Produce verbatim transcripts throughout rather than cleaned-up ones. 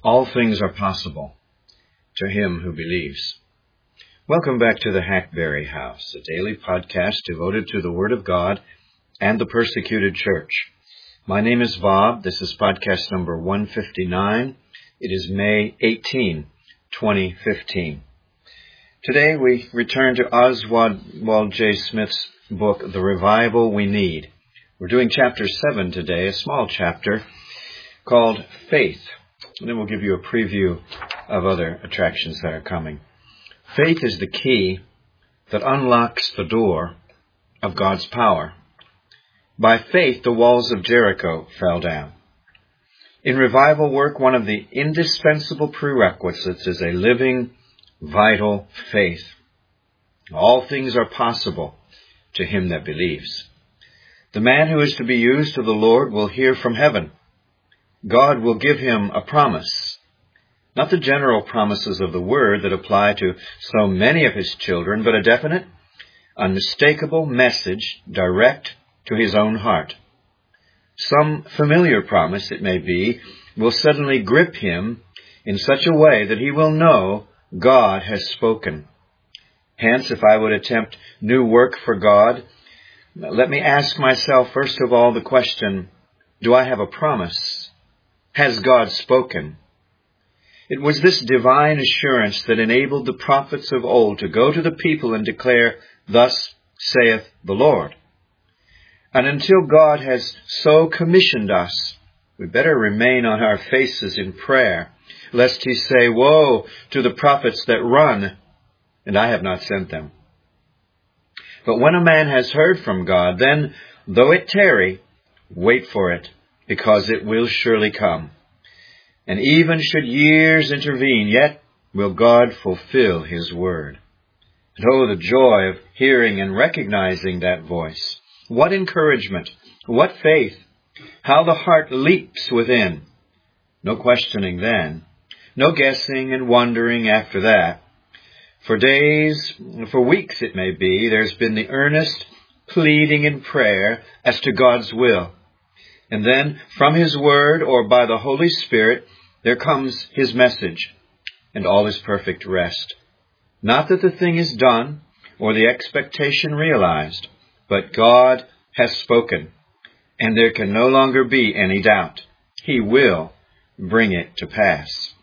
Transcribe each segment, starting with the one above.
All things are possible to him who believes. Welcome back to the Hackberry House, a daily podcast devoted to the Word of God and the persecuted church. My name is Bob. This is podcast number one fifty-nine. It is May eighteenth, twenty fifteen. Today we return to Oswald J. Smith's book, The Revival We Need. We're doing chapter seven today, a small chapter called Faith. And then we'll give you a preview of other attractions that are coming. Faith is the key that unlocks the door of God's power. By faith, the walls of Jericho fell down. In revival work, one of the indispensable prerequisites is a living, vital faith. All things are possible to him that believes. The man who is to be used of the Lord will hear from heaven. God will give him a promise, not the general promises of the Word that apply to so many of his children, but a definite, unmistakable message direct to his own heart. Some familiar promise, it may be, will suddenly grip him in such a way that he will know God has spoken. Hence, if I would attempt new work for God, let me ask myself first of all the question, do I have a promise? Has God spoken? It was this divine assurance that enabled the prophets of old to go to the people and declare, "Thus saith the Lord." And until God has so commissioned us, we better remain on our faces in prayer, lest he say, "Woe to the prophets that run, and I have not sent them." But when a man has heard from God, then, though it tarry, wait for it, because it will surely come. And even should years intervene, yet will God fulfill his word. And oh, the joy of hearing and recognizing that voice. What encouragement, what faith, how the heart leaps within. No questioning then, no guessing and wondering after that. For days, for weeks it may be, there's been the earnest pleading in prayer as to God's will. And then, from his word or by the Holy Spirit, there comes his message, and all is perfect rest. Not that the thing is done, or the expectation realized, but God has spoken, and there can no longer be any doubt. He will bring it to pass.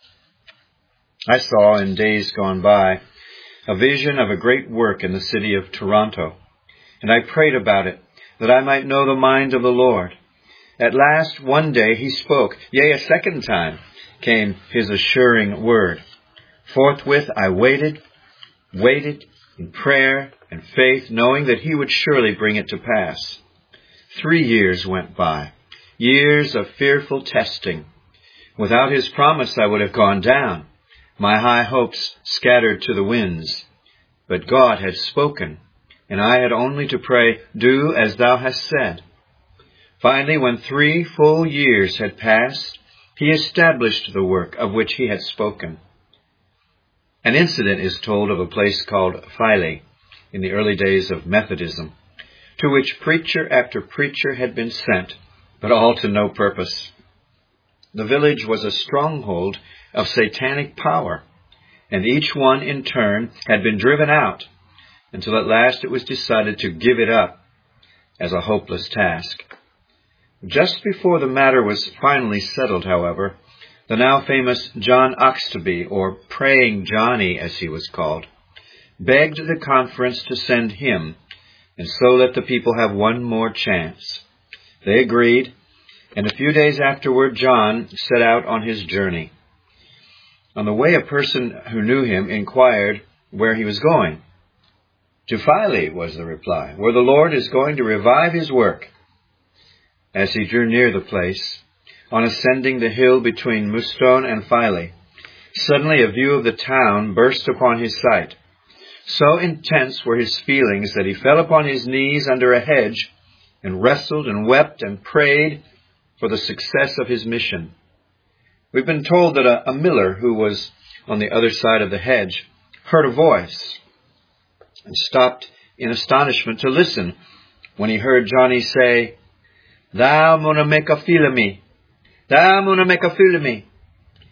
I saw in days gone by a vision of a great work in the city of Toronto, and I prayed about it, that I might know the mind of the Lord. At last, one day he spoke, yea, a second time came his assuring word. Forthwith I waited, waited in prayer and faith, knowing that he would surely bring it to pass. Three years went by, years of fearful testing. Without his promise I would have gone down, my high hopes scattered to the winds. But God had spoken, and I had only to pray, "Do as thou hast said." Finally, when three full years had passed, he established the work of which he had spoken. An incident is told of a place called Filey in the early days of Methodism, to which preacher after preacher had been sent, but all to no purpose. The village was a stronghold of satanic power, and each one in turn had been driven out, until at last it was decided to give it up as a hopeless task. Just before the matter was finally settled, however, the now famous John Oxtoby, or Praying Johnny as he was called, begged the conference to send him, and so let the people have one more chance. They agreed, and a few days afterward John set out on his journey. On the way, a person who knew him inquired where he was going. "To Filey," was the reply, "where the Lord is going to revive his work." As he drew near the place, on ascending the hill between Moustone and Filey, suddenly a view of the town burst upon his sight. So intense were his feelings that he fell upon his knees under a hedge and wrestled and wept and prayed for the success of his mission. We've been told that a, a miller who was on the other side of the hedge heard a voice and stopped in astonishment to listen when he heard Johnny say, "Thou muna make a fool of me. Thou muna make a fool of me."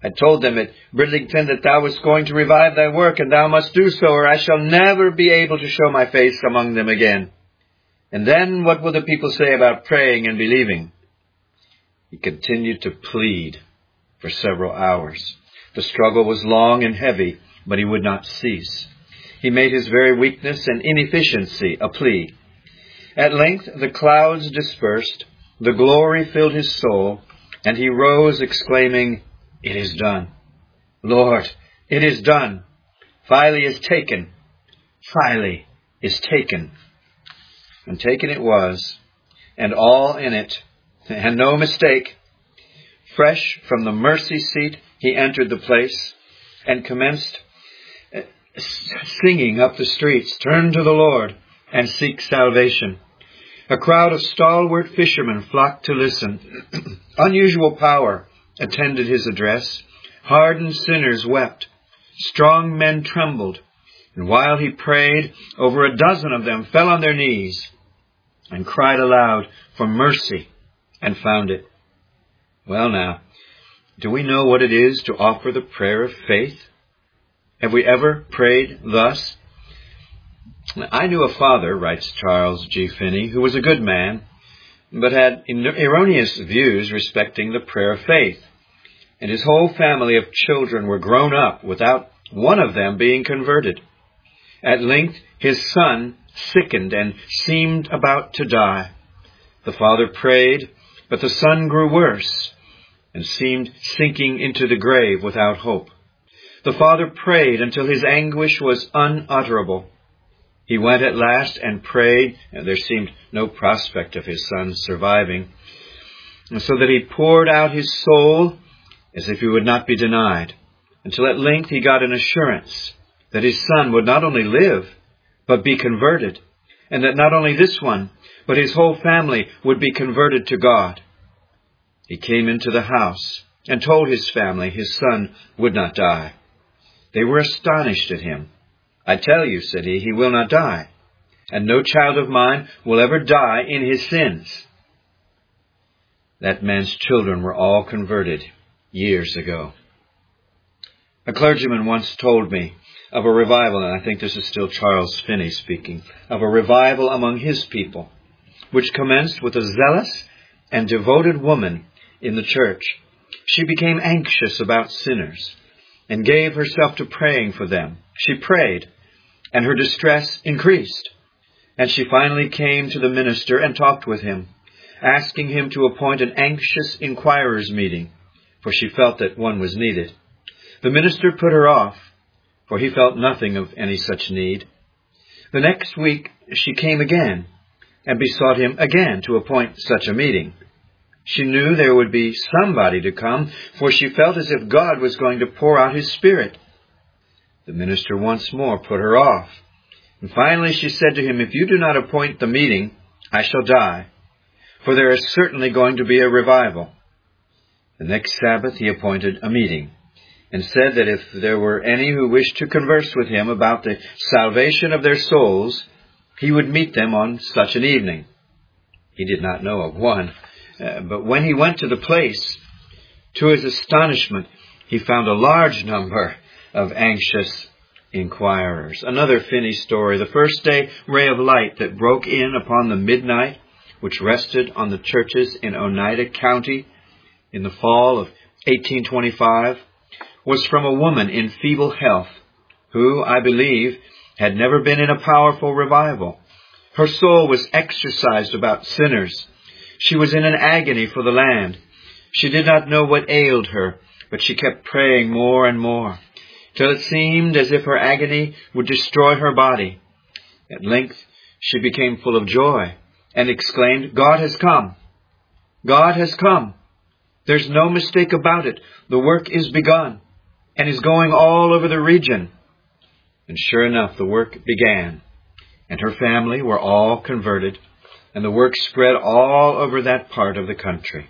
I told them at Bridlington that thou wast going to revive thy work, and thou must do so, or I shall never be able to show my face among them again. And then what will the people say about praying and believing? He continued to plead for several hours. The struggle was long and heavy, but he would not cease. He made his very weakness and inefficiency a plea. At length the clouds dispersed, the glory filled his soul, and he rose exclaiming, "It is done. Lord, it is done. Philemon is taken. Philemon is taken." And taken it was, and all in it, and no mistake. Fresh from the mercy seat, he entered the place and commenced singing up the streets, "Turn to the Lord and seek salvation." A crowd of stalwart fishermen flocked to listen. Unusual power attended his address. Hardened sinners wept. Strong men trembled. And while he prayed, over a dozen of them fell on their knees and cried aloud for mercy and found it. Well now, do we know what it is to offer the prayer of faith? Have we ever prayed thus? I knew a father, writes Charles G. Finney, who was a good man, but had erroneous views respecting the prayer of faith. And his whole family of children were grown up without one of them being converted. At length his son sickened and seemed about to die. The father prayed, but the son grew worse and seemed sinking into the grave without hope. The father prayed until his anguish was unutterable. He went at last and prayed, and there seemed no prospect of his son surviving, and so that he poured out his soul as if he would not be denied, until at length he got an assurance that his son would not only live, but be converted, and that not only this one, but his whole family would be converted to God. He came into the house and told his family his son would not die. They were astonished at him. "I tell you," said he, "he will not die, and no child of mine will ever die in his sins." That man's children were all converted years ago. A clergyman once told me of a revival, and I think this is still Charles Finney speaking, of a revival among his people, which commenced with a zealous and devoted woman in the church. She became anxious about sinners and gave herself to praying for them. She prayed, and her distress increased, and she finally came to the minister and talked with him, asking him to appoint an anxious inquirers' meeting, for she felt that one was needed. The minister put her off, for he felt nothing of any such need. The next week she came again, and besought him again to appoint such a meeting. She knew there would be somebody to come, for she felt as if God was going to pour out his Spirit. The minister once more put her off, and finally she said to him, "If you do not appoint the meeting, I shall die, for there is certainly going to be a revival." The next Sabbath he appointed a meeting, and said that if there were any who wished to converse with him about the salvation of their souls, he would meet them on such an evening. He did not know of one, uh, but when he went to the place, to his astonishment, he found a large number of anxious inquirers. Another Finney story, the first day ray of light that broke in upon the midnight, which rested on the churches in Oneida County in the fall of eighteen twenty-five, was from a woman in feeble health, who, I believe, had never been in a powerful revival. Her soul was exercised about sinners. She was in an agony for the land. She did not know what ailed her, but she kept praying more and more, till it seemed as if her agony would destroy her body. At length she became full of joy and exclaimed, "God has come! God has come! There's no mistake about it. The work is begun and is going all over the region." And sure enough, the work began, and her family were all converted, and the work spread all over that part of the country.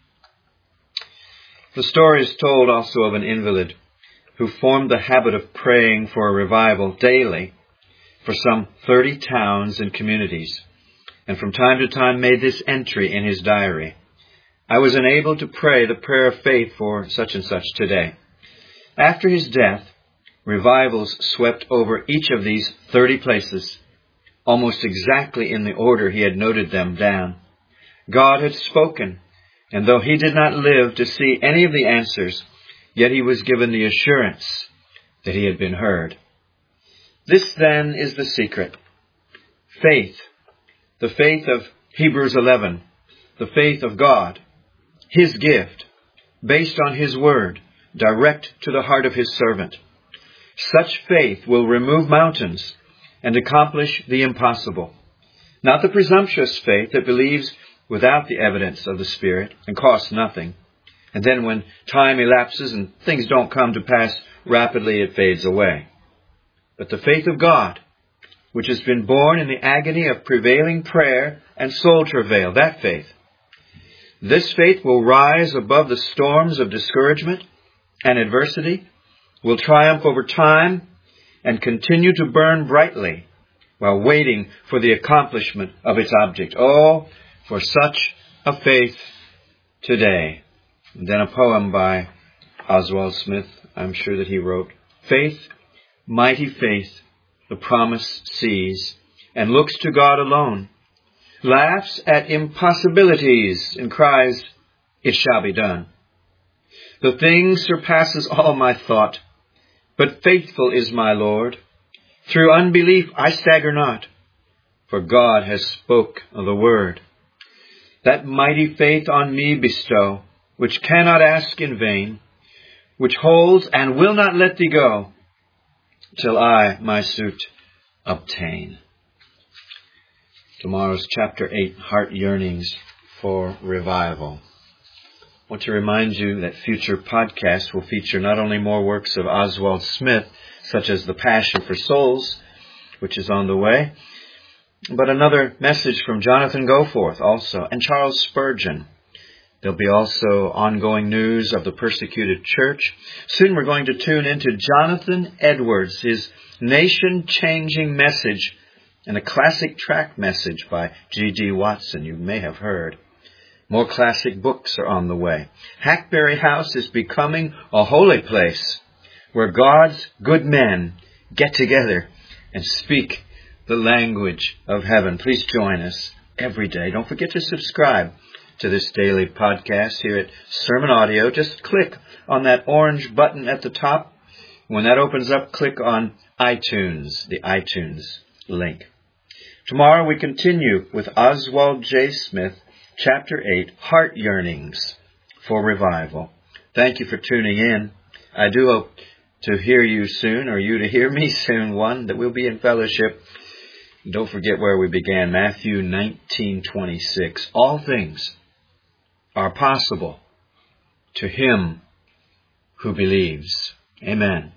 The story is told also of an invalid who formed the habit of praying for a revival daily for some thirty towns and communities, and from time to time made this entry in his diary: I was enabled to pray the prayer of faith for such and such today. After his death, revivals swept over each of these thirty places, almost exactly in the order he had noted them down. God had spoken, and though he did not live to see any of the answers, yet he was given the assurance that he had been heard. This then is the secret. Faith, the faith of Hebrews eleven, the faith of God, his gift, based on his word, direct to the heart of his servant. Such faith will remove mountains and accomplish the impossible. Not the presumptuous faith that believes without the evidence of the Spirit and costs nothing. And then when time elapses and things don't come to pass rapidly, it fades away. But the faith of God, which has been born in the agony of prevailing prayer and soul travail, that faith. This faith will rise above the storms of discouragement and adversity, will triumph over time, and continue to burn brightly while waiting for the accomplishment of its object. Oh, for such a faith today. And then a poem by Oswald Smith, I'm sure that he wrote, Faith, mighty faith, the promise sees, and looks to God alone, laughs at impossibilities, and cries, it shall be done. The thing surpasses all my thought, but faithful is my Lord. Through unbelief I stagger not, for God has spoke the word. That mighty faith on me bestow, which cannot ask in vain, which holds and will not let thee go, till I my suit obtain. Tomorrow's chapter eight, Heart Yearnings for Revival. I want to remind you that future podcasts will feature not only more works of Oswald Smith, such as The Passion for Souls, which is on the way, but another message from Jonathan Goforth also, and Charles Spurgeon. There'll be also ongoing news of the persecuted church. Soon we're going to tune into Jonathan Edwards, his nation-changing message, and a classic track message by G G Watson you may have heard. More classic books are on the way. Hackberry House is becoming a holy place where God's good men get together and speak the language of heaven. Please join us every day. Don't forget to subscribe to this daily podcast here at Sermon Audio. Just click on that orange button at the top. When that opens up, click on iTunes, the iTunes link. Tomorrow we continue with Oswald J. Smith, Chapter eight, Heart Yearnings for Revival. Thank you for tuning in. I do hope to hear you soon, or you to hear me soon, one, that we'll be in fellowship. Don't forget where we began, Matthew nineteen twenty-six. All things are possible to him who believes. Amen.